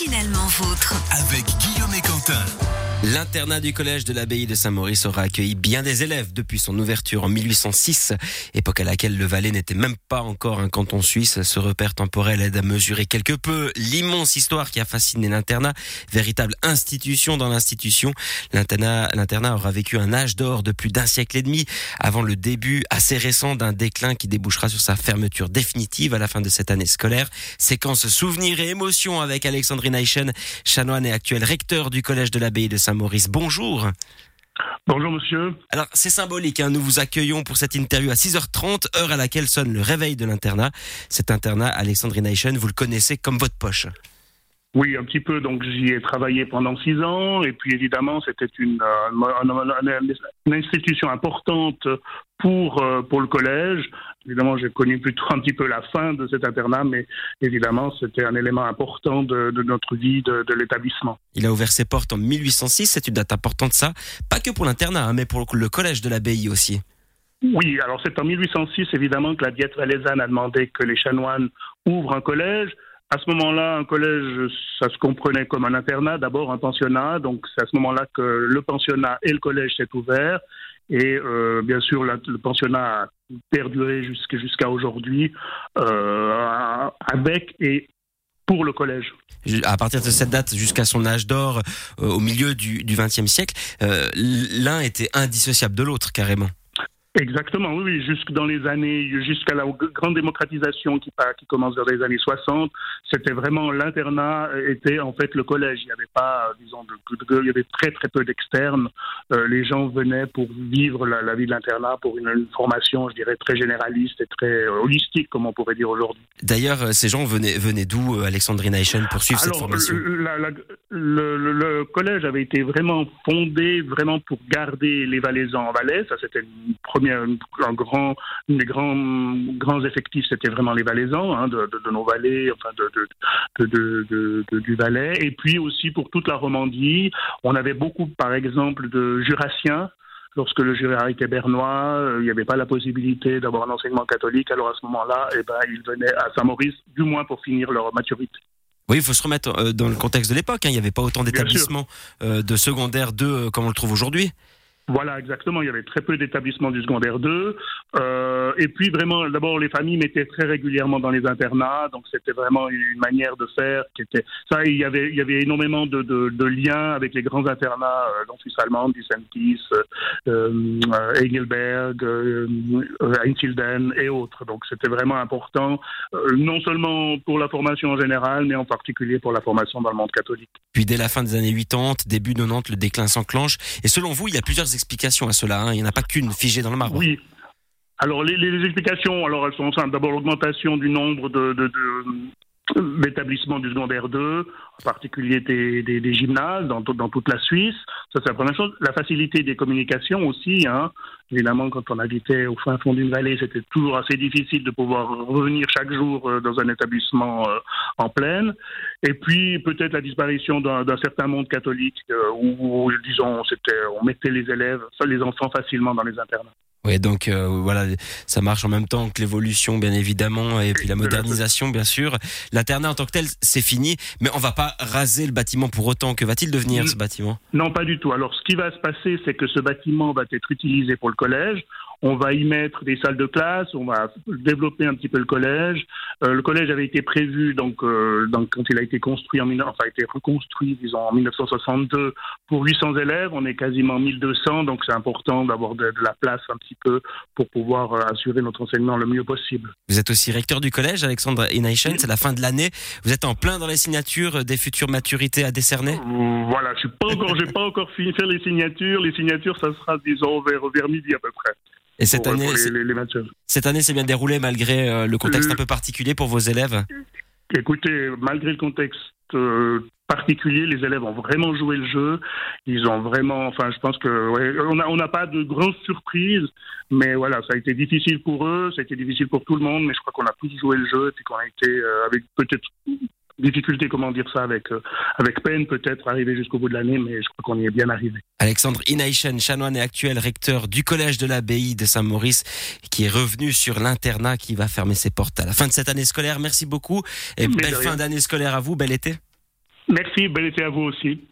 Finalement vôtre. Avec Guillaume et Quentin. L'internat du collège de l'abbaye de Saint-Maurice aura accueilli bien des élèves depuis son ouverture en 1806, époque à laquelle le Valais n'était même pas encore un canton suisse. Ce repère temporel aide à mesurer quelque peu l'immense histoire qui a fasciné l'internat, véritable institution dans l'institution. L'internat aura vécu un âge d'or de plus d'un siècle et demi avant le début assez récent d'un déclin qui débouchera sur sa fermeture définitive à la fin de cette année scolaire. Séquence souvenirs et émotions avec Alexandre Inaïchen, chanoine et actuel recteur du collège de l'abbaye de Saint-Maurice. Bonjour. Bonjour monsieur. Alors c'est symbolique, nous vous accueillons pour cette interview à 6h30, heure à laquelle sonne le réveil de l'internat. Cet internat, Alexandre Inaïchen, vous le connaissez comme votre poche. Oui, un petit peu. Donc j'y ai travaillé pendant 6 ans et puis évidemment c'était une institution importante pour le collège. Évidemment, j'ai connu plutôt un petit peu la fin de cet internat, mais évidemment, c'était un élément important de notre vie de l'établissement. Il a ouvert ses portes en 1806, c'est une date importante ça, pas que pour l'internat, mais pour le collège de l'abbaye aussi. Oui, alors c'est en 1806 évidemment que la Diète valaisanne a demandé que les chanoines ouvrent un collège. À ce moment-là, un collège, ça se comprenait comme un internat, d'abord un pensionnat. Donc, c'est à ce moment-là que le pensionnat et le collège s'est ouvert. Et bien sûr, le pensionnat a perduré jusqu'à aujourd'hui avec et pour le collège. À partir de cette date, jusqu'à son âge d'or, au milieu du XXe siècle, l'un était indissociable de l'autre, carrément. Exactement, oui, jusqu'à la grande démocratisation qui commence vers les années 60, c'était vraiment l'internat était en fait le collège. Il n'y avait pas, il y avait très très peu d'externes. Les gens venaient pour vivre la vie de l'internat, pour une formation, je dirais, très généraliste et très holistique, comme on pourrait dire aujourd'hui. D'ailleurs, ces gens venaient d'où, Alexandre Inaïchen, pour suivre cette formation? Le collège avait été vraiment fondé vraiment pour garder les Valaisans en Valais. Ça, c'était des grands effectifs, c'était vraiment les Valaisans, de nos vallées, enfin du Valais, et puis aussi pour toute la Romandie. On avait beaucoup, par exemple, de Jurassiens. Lorsque le Jura était bernois, il n'y avait pas la possibilité d'avoir un enseignement catholique. Alors à ce moment-là, ils venaient à Saint-Maurice, du moins pour finir leur maturité. Oui, il faut se remettre dans le contexte de l'époque. Il n'y avait pas autant d'établissements de secondaire 2 comme on le trouve aujourd'hui. Voilà, exactement. Il y avait très peu d'établissements du secondaire 2. Et puis vraiment, d'abord, les familles mettaient très régulièrement dans les internats. Donc, c'était vraiment une manière de faire qui était... Ça, il y avait énormément de liens avec les grands internats, dont Suisse allemande, Disentis, Engelberg, Einsiedeln et autres. Donc, c'était vraiment important, non seulement pour la formation en général, mais en particulier pour la formation dans le monde catholique. Puis, dès la fin des années 80, début 90, le déclin s'enclenche. Et selon vous, il y a plusieurs explications à cela. Il n'y en a pas qu'une figée dans le marbre. Oui. Alors, les explications, alors elles sont simples. D'abord, l'augmentation du nombre d'établissements du secondaire 2, en particulier des gymnases dans toute la Suisse. Ça, c'est la première chose. La facilité des communications aussi. Évidemment, quand on habitait au fin fond d'une vallée, c'était toujours assez difficile de pouvoir revenir chaque jour dans un établissement en plaine. Et puis, peut-être la disparition d'un certain monde catholique où, disons, on mettait les enfants facilement dans les internats. Oui, donc voilà, ça marche en même temps que l'évolution, bien évidemment, et puis la modernisation, bien sûr. L'internat en tant que tel, c'est fini, mais on va pas raser le bâtiment pour autant. Que va-t-il devenir, ce bâtiment? Non, pas du tout. Alors, ce qui va se passer, c'est que ce bâtiment va être utilisé pour le collège. On va y mettre des salles de classe, on va développer un petit peu le collège. Le collège avait été prévu quand il a été construit a été reconstruit, disons, en 1962 pour 800 élèves. On est quasiment 1200, donc c'est important d'avoir de la place un petit peu pour pouvoir assurer notre enseignement le mieux possible. Vous êtes aussi recteur du collège, Alexandre Inaïchen, c'est la fin de l'année. Vous êtes en plein dans les signatures des futures maturités à décerner? Voilà, j'ai pas encore fini de faire les signatures. Les signatures, ça sera, disons, vers midi à peu près. Et cette année s'est bien déroulée malgré le contexte un peu particulier pour vos élèves? Écoutez, malgré le contexte particulier, les élèves ont vraiment joué le jeu. Ils ont vraiment, je pense que on n'a pas de grandes surprises, mais voilà, ça a été difficile pour eux, ça a été difficile pour tout le monde, mais je crois qu'on a tous joué le jeu et puis qu'on a été avec peut-être difficulté, avec peine peut-être arriver jusqu'au bout de l'année, mais je crois qu'on y est bien arrivé. Alexandre Inaïchen, chanoine et actuel recteur du collège de l'abbaye de Saint-Maurice, qui est revenu sur l'internat qui va fermer ses portes à la fin de cette année scolaire. Merci beaucoup et belle fin d'année scolaire à vous, bel été. Merci, bel été à vous aussi.